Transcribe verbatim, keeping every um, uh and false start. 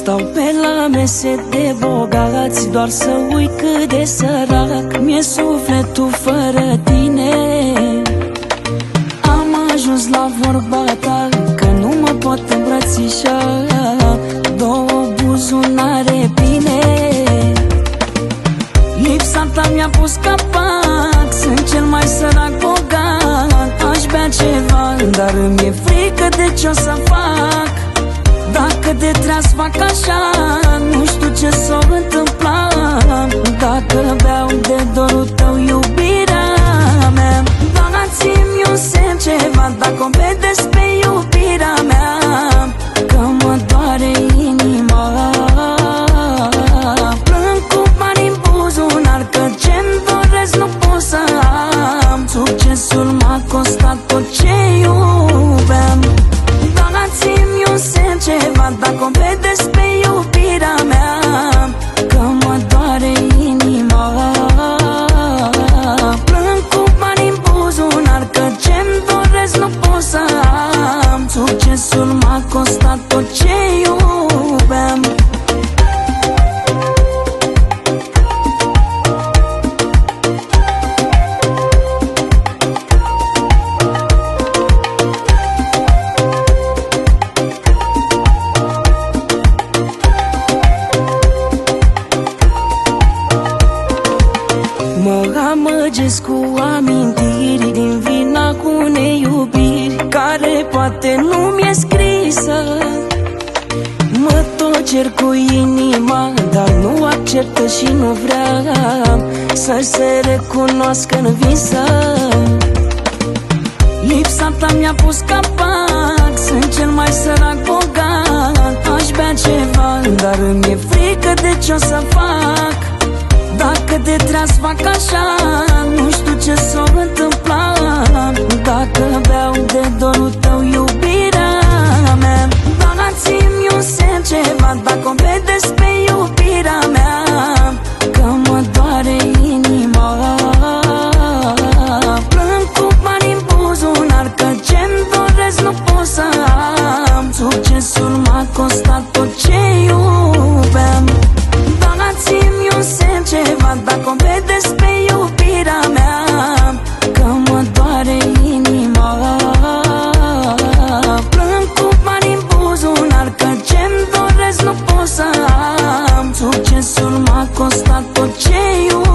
Stau pe la mese de bogați, doar să uit cât de sărac mi-e sufletul fără tine. Am ajuns la vorba ta că nu mă pot îmbrățișa, două buzunare bine. Lipsa ta mi-a pus capac, sunt cel mai sărac bogat. Aș bea ceva, dar îmi e frică de ce o să fac. Dacă de treaz fac așa, nu știu ce s-o întâmpla. Dacă beau de dorul tău, iubirea mea, dați-mi un semn, ceva, dacă o vedeți pe iubirea mea, că mă doare inima. Plâng cu bani în buzunar, că ce-mi doresc nu pot să am. Succesul m-a costat tot ce iubeam. Dați-mi un semn, ceva, dacă o vedeți pe iubirea mea, că mă doare inima. Plâng cu bani în buzunar, că ce-mi doresc nu pot să am. Succesul m-a costat tot ce iubeam. Mă amăgesc cu amintiri din vina cu neiubiri, care poate nu mi-e scrisă. Mă tot cer cu inima, dar nu acceptă și nu vrea să se recunoască în visă. Lipsa ta mi-a pus capac, sunt cel mai sărac bogat. Aș bea ceva, dar îmi e frică de ce o să fac. Dacă de treaz fac așa, nu știu ce s-o întâmpla. Dacă beau de dorul tău, iubirea mea, dați-mi un semn, ceva, dacă o vedeți pe iubirea mea, că mă doare inima. Plâng cu bani în buzunar, că ce-mi doresc nu pot să am. Succesul m-a costat tot ce iubeam. Dați-mi un semn, ceva, dacă o vedeți pe iubirea mea, că mă doare inima. Plâng cu bani în buzunar, că ce-mi doresc nu pot să am. Succesul m-a costat tot ce iubeam.